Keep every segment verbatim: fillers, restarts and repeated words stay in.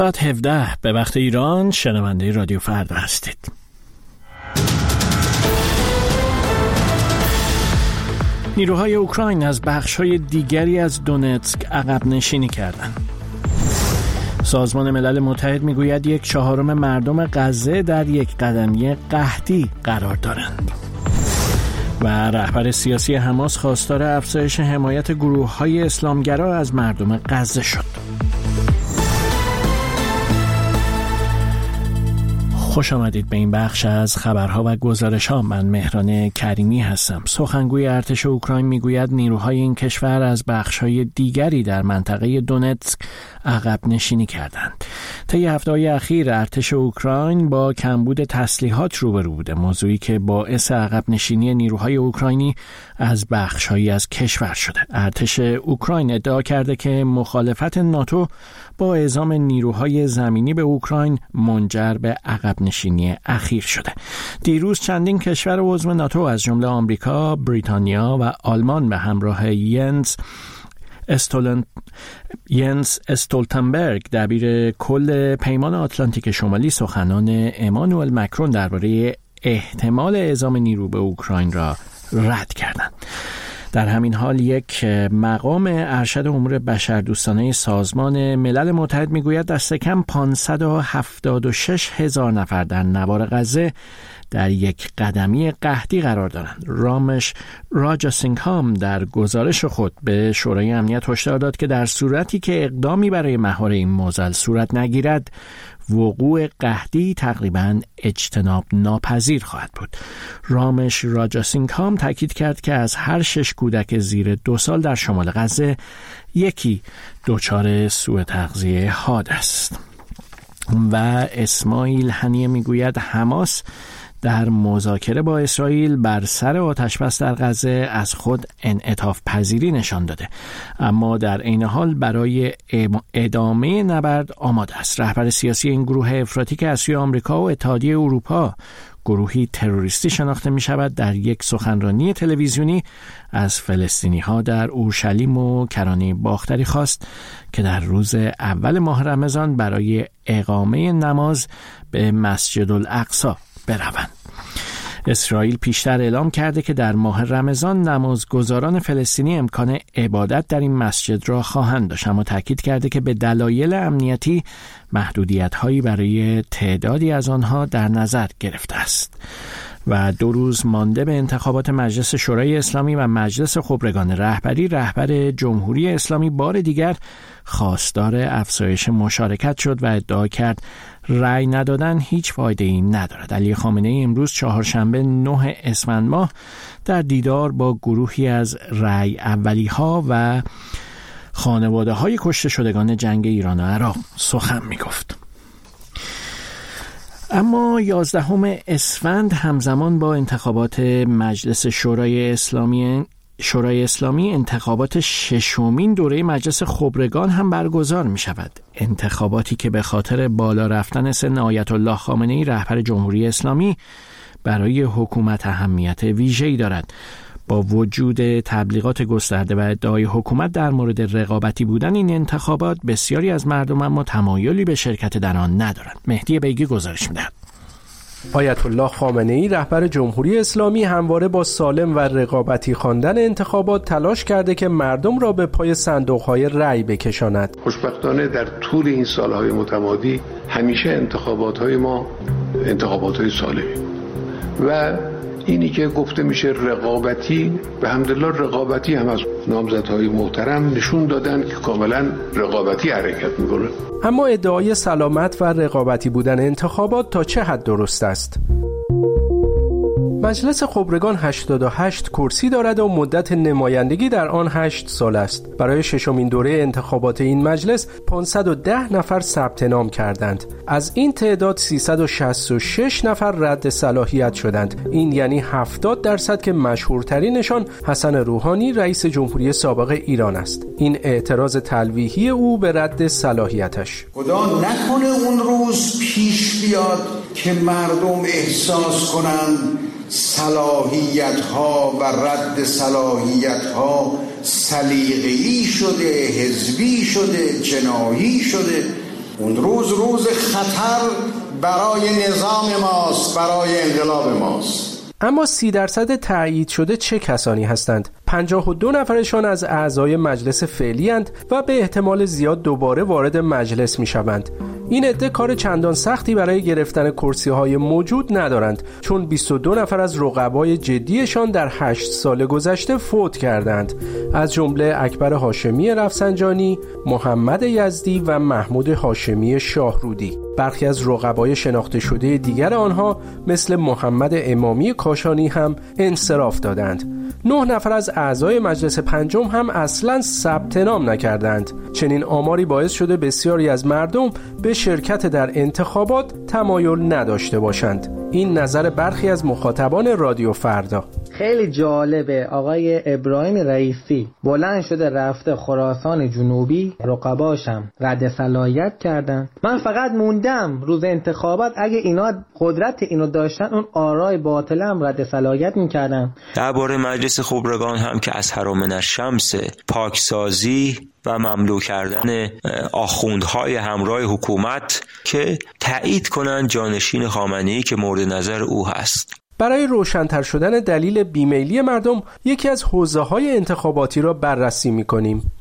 ساعت هفده به وقت ایران شنونده رادیو فردا هستید. نیروهای اوکراین از بخش‌های دیگری از دونتسک عقب نشینی کردند. سازمان ملل متحد میگوید یک چهارم مردم غزه در یک قدمی قحطی قرار دارند. و رهبر سیاسی حماس خواستار افزایش حمایت گروه‌های اسلامگرا از مردم غزه شد. خوش آمدید به این بخش از خبرها و گزارش‌ها. من مهران کریمی هستم. سخنگوی ارتش اوکراین میگوید نیروهای این کشور از بخش‌های دیگری در منطقه دونتسک عقب نشینی کردند. طی هفته‌های اخیر ارتش اوکراین با کمبود تسلیحات روبرو بوده، موضوعی که باعث عقب نشینی نیروهای اوکراینی از بخش‌هایی از کشور شده. ارتش اوکراین ادعا کرده که مخالفت ناتو با اعزام نیروهای زمینی به اوکراین منجر به عقب نشینی اخیر شده. دیروز چندین کشور عضو ناتو از جمله آمریکا، بریتانیا و آلمان به همراه ینس استولن... ینس استولتنبرگ دبیر کل پیمان آتلانتیک شمالی سخنان امانوئل مکرون درباره احتمال اعزام نیرو به اوکراین را رد کردند. در همین حال یک مقام ارشد امور بشردوستانه سازمان ملل متحد میگوید دست کم پانصد و هفتاد و شش هزار نفر در نوار غزه در یک قدمی قحطی قرار دارند. رامش راجاسینگهام در گزارش خود به شورای امنیت هشدار داد که در صورتی که اقدامی برای مهار این معضل صورت نگیرد، وقوع قحطی تقریباً اجتناب ناپذیر خواهد بود. رامش راجاسینگهام تاکید کرد که از هر شش کودک زیر دو سال در شمال غزه یکی دچار سوء تغذیه حاد است. و اسماعیل هنیه میگوید حماس در مذاکره با اسرائیل بر سر آتشبس در غزه از خود انعطاف پذیری نشان داده، اما در عین حال برای ادامه نبرد آماده است. رهبر سیاسی این گروه افراطی که از سوی آمریکا و اتحادیه اروپا گروهی تروریستی شناخته می شود، در یک سخنرانی تلویزیونی از فلسطینی ها در اورشلیم و کرانه باختری خواست که در روز اول ماه رمضان برای اقامه نماز به مسجد الاقصی بروند. اسرائیل پیشتر اعلام کرده که در ماه رمضان نمازگزاران فلسطینی امکان عبادت در این مسجد را خواهند داشت، اما تاکید کرده که به دلایل امنیتی محدودیت‌هایی برای تعدادی از آنها در نظر گرفته است. و دو روز مانده به انتخابات مجلس شورای اسلامی و مجلس خبرگان رهبری، رهبر جمهوری اسلامی بار دیگر خواستار افزایش مشارکت شد و ادعا کرد رأی ندادن هیچ فایده‌ای ندارد. علی خامنه‌ای امروز چهارشنبه نه اسفند ماه در دیدار با گروهی از رأی اولی‌ها و خانواده‌های کشته شدگان جنگ ایران و عراق سخن می‌گفت. اما یازدهم اسفند همزمان با انتخابات مجلس شورای اسلامی شورای اسلامی انتخابات ششمین دوره مجلس خبرگان هم برگزار می شود. انتخاباتی که به خاطر بالا رفتن سن آیت الله خامنه‌ای رهبر جمهوری اسلامی برای حکومت اهمیت ویژه‌ای دارد. با وجود تبلیغات گسترده و ادعای حکومت در مورد رقابتی بودن این انتخابات، بسیاری از مردم اما تمایلی به شرکت در آن ندارند. مهدی بیگی گزارش می‌دهد. آیت الله خامنه‌ای رهبر جمهوری اسلامی همواره با سالم و رقابتی خواندن انتخابات تلاش کرده که مردم را به پای صندوق‌های رأی بکشاند. خوشبختانه در طول این سالهای متمادی همیشه انتخابات‌های ما انتخابات‌های سالمی و اینی که گفته میشه رقابتی، به حمدالله رقابتی هم از نامزدهای محترم نشون دادن که کاملا رقابتی حرکت میکنه. اما ادعای سلامت و رقابتی بودن انتخابات تا چه حد درست است؟ مجلس خبرگان هشتاد و هشت کرسی دارد و مدت نمایندگی در آن هشت سال است. برای ششمین دوره انتخابات این مجلس پانصد و ده نفر ثبت نام کردند. از این تعداد سیصد و شصت و شش نفر رد صلاحیت شدند. این یعنی هفتاد درصد که مشهورترینشان حسن روحانی رئیس جمهوری سابق ایران است. این اعتراض تلویحی او به رد صلاحیتش. خدا نکنه اون روز پیش بیاد که مردم احساس کنند صلاحیت ها و رد صلاحیت ها سلیقه‌ای شده، حزبی شده، جناحی شده. اون روز روز خطر برای نظام ماست، برای انقلاب ماست. اما سی درصد تایید شده چه کسانی هستند؟ پنجاه و دو نفرشان از اعضای مجلس فعلی اند و به احتمال زیاد دوباره وارد مجلس می شوند. این عده کار چندان سختی برای گرفتن کرسی‌های موجود ندارند، چون بیست و دو نفر از رقبای جدیشان در هشت سال گذشته فوت کردند، از جمله اکبر هاشمی رفسنجانی، محمد یزدی و محمود هاشمی شاهرودی. برخی از رقبای شناخته شده دیگر آنها مثل محمد امامی کاشانی هم انصراف دادند. نه نفر از اعضای مجلس پنجم هم اصلاً ثبت نام نکردند. چنین آماری باعث شده بسیاری از مردم به شرکت در انتخابات تمایل نداشته باشند. این نظر برخی از مخاطبان رادیو فردا. خیلی جالبه، آقای ابراهیم رئیسی بلند شده رفته خراسان جنوبی، رقباشم رد صلاحیت کردن. من فقط موندم روز انتخابات اگه اینا قدرت اینو داشتن اون آرای باطل هم رد صلاحیت میکردن. درباره مجلس خبرگان هم که از حرام الشمس پاکسازی و مملو کردن آخوندهای همراه حکومت که تایید کنن جانشین خامنه‌ای که مورد نظر او هست. برای روشن‌تر شدن دلیل بیمیلی مردم یکی از حوزه‌های انتخاباتی را بررسی می‌کنیم.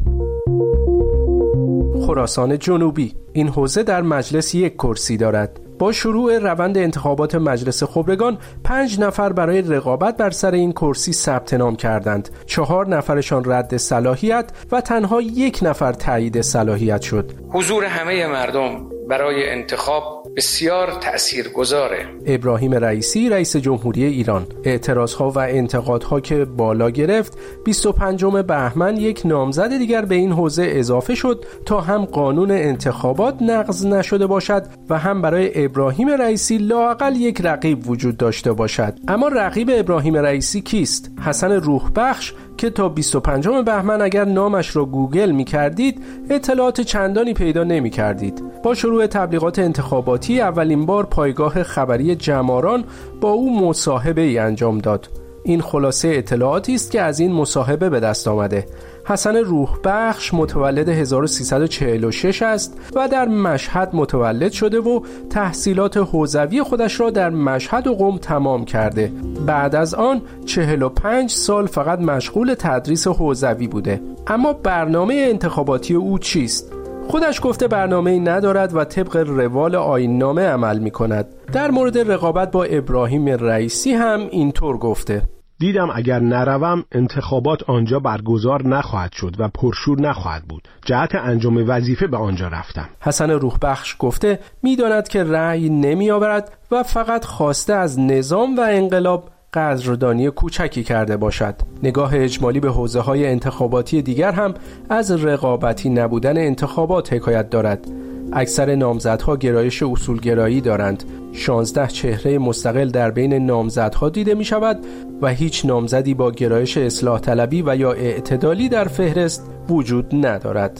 خراسان جنوبی. این حوزه در مجلس یک کرسی دارد. با شروع روند انتخابات مجلس خبرگان پنج نفر برای رقابت بر سر این کرسی ثبت نام کردند. چهار نفرشان رد صلاحیت و تنها یک نفر تایید صلاحیت شد. حضور همه مردم برای انتخاب بسیار تأثیرگذاره. ابراهیم رئیسی رئیس جمهوری ایران. اعتراضها و انتقادها که بالا گرفت، بیست و پنجم بهمن یک نامزد دیگر به این حوزه اضافه شد تا هم قانون انتخابات نقض نشده باشد و هم برای ابراهیم رئیسی لااقل یک رقیب وجود داشته باشد. اما رقیب ابراهیم رئیسی کیست؟ حسن روح بخش که تا بیست و پنجم بهمن اگر نامش را گوگل می کردید اطلاعات چندانی پیدا نمی کردید. با شروع تبلیغات انتخاباتی اولین بار پایگاه خبری جماران با او مصاحبه ای انجام داد. این خلاصه اطلاعاتی است که از این مصاحبه به دست آمده. حسن روح بخش متولد هزار و سیصد و چهل و شش است و در مشهد متولد شده و تحصیلات حوزوی خودش را در مشهد و قم تمام کرده. بعد از آن چهل و پنج سال فقط مشغول تدریس حوزوی بوده. اما برنامه انتخاباتی او چیست؟ خودش گفته برنامه‌ای ندارد و طبق روال آیین‌نامه عمل می‌کند. در مورد رقابت با ابراهیم رئیسی هم اینطور گفته: دیدم اگر نروم انتخابات آنجا برگزار نخواهد شد و پرشور نخواهد بود. جهت انجام وظیفه به آنجا رفتم. حسن روح بخش گفته می‌داند که رأی نمی‌آورد و فقط خواسته از نظام و انقلاب قدردانی کوچکی کرده باشد. نگاه اجمالی به حوزه‌های انتخاباتی دیگر هم از رقابتی نبودن انتخابات حکایت دارد. اکثر نامزدها گرایش اصولگرایی دارند. شانزده چهره مستقل در بین نامزدها دیده می شود و هیچ نامزدی با گرایش اصلاح طلبی و یا اعتدالی در فهرست وجود ندارد.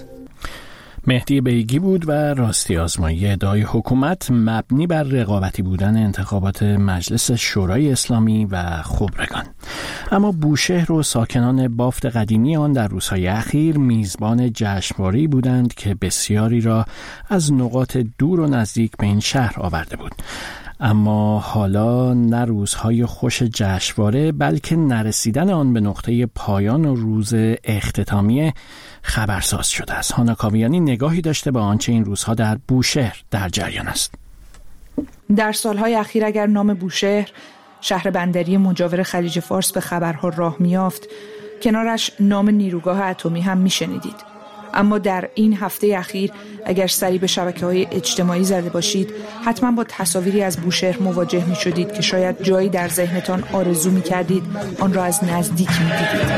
مهدی بیگی بود و راستی آزمایی ادعای حکومت مبنی بر رقابتی بودن انتخابات مجلس شورای اسلامی و خبرگان. اما بوشهر و ساکنان بافت قدیمی آن در روزهای اخیر میزبان جشنواره‌ای بودند که بسیاری را از نقاط دور و نزدیک به این شهر آورده بود. اما حالا نه روزهای خوش جشنواره بلکه نرسیدن آن به نقطه پایان و روز اختتامیه خبرساز شده است. هانا کاویانی نگاهی داشته به آنچه این روزها در بوشهر در جریان است. در سالهای اخیر اگر نام بوشهر، شهر بندری مجاور خلیج فارس، به خبرها راه میافت، کنارش نام نیروگاه اتمی هم میشنیدید. اما در این هفته اخیر اگر سری به شبکه‌های اجتماعی زده باشید حتما با تصاویری از بوشهر مواجه می شدید که شاید جایی در ذهنتان آرزو می کردید آن را از نزدیک می دیدید.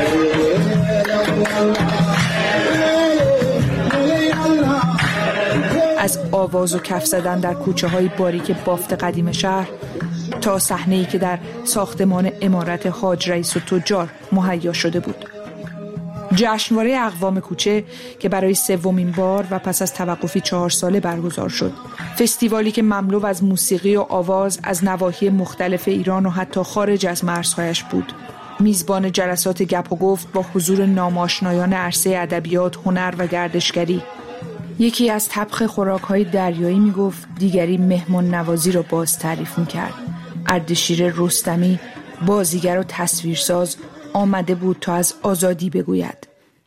از آواز و کف زدن در کوچه های باریک بافت قدیم شهر تا صحنه‌ای که در ساختمان عمارت حاج رئیس التجار مهیا شده بود. جشنواره اقوام کوچه که برای سومین بار و پس از توقفی چهار ساله برگزار شد. فستیوالی که مملو از موسیقی و آواز از نواحی مختلف ایران و حتی خارج از مرزهایش بود. میزبان جلسات گپ و گفت با حضور ناماشنایان عرصه ادبیات، هنر و گردشگری. یکی از طبخ خوراک‌های دریایی میگفت، دیگری مهمان نوازی را باز تعریف میکرد. اردشیر رستمی، بازیگر و تصویرساز، آمده بود تا از آزادی بگوید.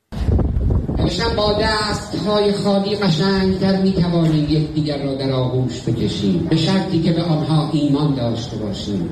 امشب با دست‌های خالی قشنگ‌تر می‌توانیم یکدیگر را در آغوش بکشیم، به شرطی که به آنها ایمان داشته باشیم.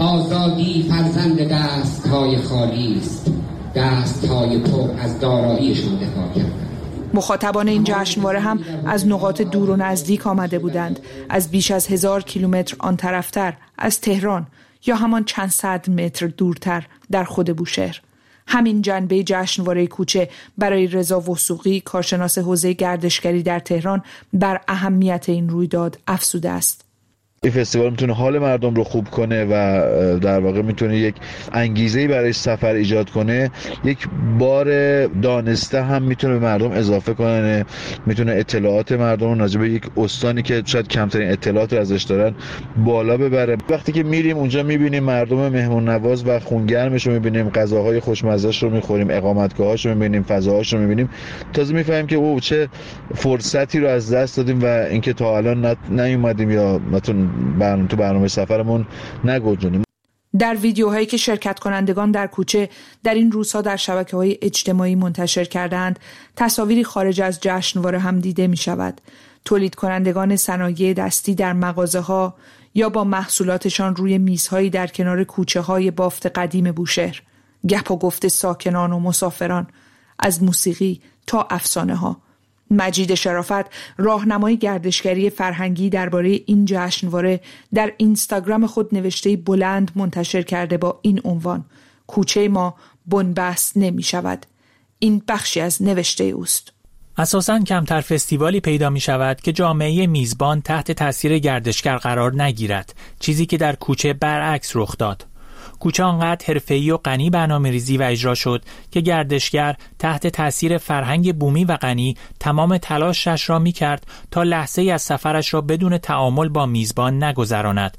آزادی فرزند دست‌های خالی است، دست‌های پر از داراییشان دفاع کردند. مخاطبان این جشنواره هم از نقاط دور و نزدیک آمده بودند، از بیش از هزار کیلومتر آن طرفتر، از تهران یا همان چند صد متر دورتر در خود بوشهر. همین جنبه جشنواره کوچه برای رضا وثوقی، کارشناس حوزه گردشگری در تهران، بر اهمیت این رویداد افزوده است. این فستیوال میتونه حال مردم رو خوب کنه و در واقع میتونه یک انگیزه‌ای برای سفر ایجاد کنه. یک بار دانسته هم میتونه به مردم اضافه کنه، میتونه اطلاعات مردم رو راجع به یک استانی که شاید کمترین اطلاعات رو ازش دارن بالا ببره. وقتی که میریم اونجا میبینیم مردم مهمون نواز و خونگرمش رو میبینیم، غذاهای خوشمزه‌اش رو میخوریم، اقامتگاه‌هاش رو میبینیم، فضاهاش رو میبینیم، تازه میفهمیم که او چه فرصتی رو از دست دادیم و اینکه تا الان نیومدیم یا نتون برنامه تو برنامه سفرمون نگنجونیم. در ویدیوهایی که شرکت کنندگان در کوچه در این روزها در شبکه‌های اجتماعی منتشر کردند، تصاویری خارج از جشنواره هم دیده می شود. تولید کنندگان صنایع دستی در مغازه‌ها یا با محصولاتشان روی میزهایی در کنار کوچه‌های بافت قدیم بوشهر. گپ و گفت ساکنان و مسافران، از موسیقی تا افسانه‌ها. مجید شرافت، راهنمای گردشگری فرهنگی درباره این جشنواره، در اینستاگرام خود نوشته بلند منتشر کرده با این عنوان: کوچه ما بنبست نمی شود. این بخشی از نوشته اوست. اساساً کمتر فستیوالی پیدا می شود که جامعه میزبان تحت تاثیر گردشگر قرار نگیرد، چیزی که در کوچه برعکس رخ داد. کوچه آنقدر حرفه‌ای و غنی برنامه‌ریزی و اجرا شد که گردشگر تحت تأثیر فرهنگ بومی و غنی تمام تلاشش را می‌کرد تا لحظه‌ای از سفرش را بدون تعامل با میزبان نگذراند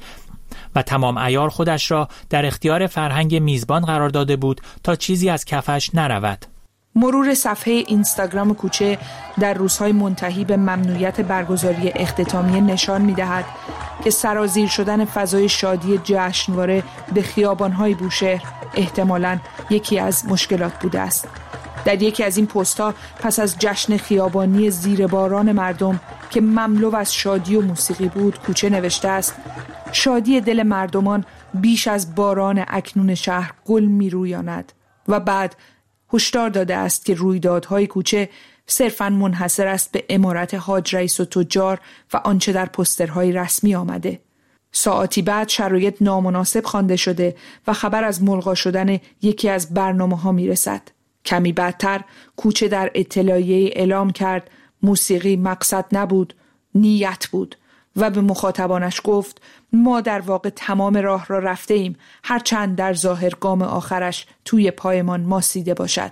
و تمام عیار خودش را در اختیار فرهنگ میزبان قرار داده بود تا چیزی از کفش نرود. مرور صفحه اینستاگرام کوچه در روزهای منتهی به ممنوعیت برگزاری اختتامیه نشان می‌دهد که سرازیر شدن فضای شادی جشنواره به خیابان‌های بوشهر احتمالاً یکی از مشکلات بوده است. در یکی از این پست‌ها پس از جشن خیابانی زیر باران مردم که مملو از شادی و موسیقی بود، کوچه نوشته است: شادی دل مردمان بیش از باران اکنون شهر گل می‌رویاند. و بعد هشدار داده است که رویدادهای کوچه صرفاً منحصر است به عمارت حاج رئیس و تجار و آنچه در پوسترهای رسمی آمده. ساعتی بعد شرایط نامناسب خوانده شده و خبر از ملغا شدن یکی از برنامه‌ها میرسد. کمی بعدتر کوچه در اطلاعیه اعلام کرد موسیقی مقصد نبود، نیت بود و به مخاطبانش گفت ما در واقع تمام راه را رفته ایم، هرچند در ظاهر گام آخرش توی پایمان ماسیده باشد.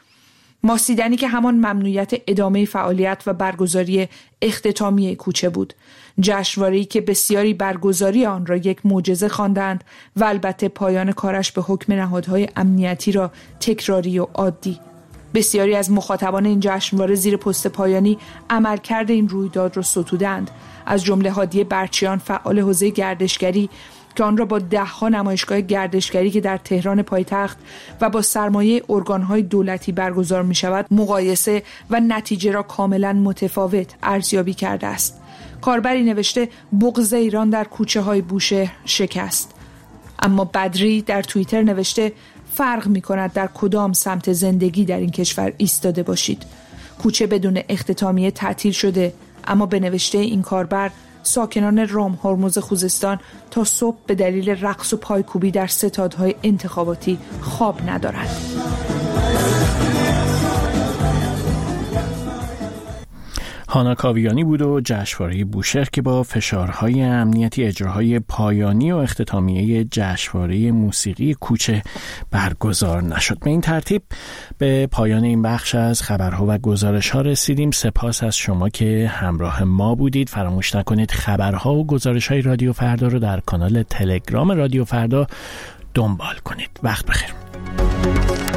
ماسیدنی که همان ممنوعیت ادامه فعالیت و برگزاری اختتامیه کوچه بود. جشنواره‌ای که بسیاری برگزاری آن را یک معجزه خواندند و البته پایان کارش به حکم نهادهای امنیتی را تکراری و عادی. بسیاری از مخاطبان این جشنواره زیر پست پایانی عملکرد این رویداد را ستودند، از جمله هادی برچیان، فعال حوزه گردشگری که آن را با ده‌ها نمایشگاه گردشگری که در تهران پایتخت و با سرمایه ارگان‌های دولتی برگزار می‌شود مقایسه و نتیجه را کاملاً متفاوت ارزیابی کرده است. کاربری نوشته بغض ایران در کوچه‌های بوشهر شکست. اما بدری در توییتر نوشته فرق می‌کند در کدام سمت زندگی در این کشور ایستاده باشید. کوچه بدون اختتامیه تعطیل شده، اما به نوشته این کاربر ساکنان رام هرمز خوزستان تا صبح به دلیل رقص و پایکوبی در ستادهای انتخاباتی خواب ندارند. هانا کاویانی بود و جشنواره بوشهر که با فشارهای امنیتی اجراهای پایانی و اختتامیه جشنواره موسیقی کوچه برگزار نشد. به این ترتیب به پایان این بخش از خبرها و گزارش‌ها رسیدیم. سپاس از شما که همراه ما بودید. فراموش نکنید خبرها و گزارش‌های رادیو فردا رو در کانال تلگرام رادیو فردا دنبال کنید. وقت بخیر.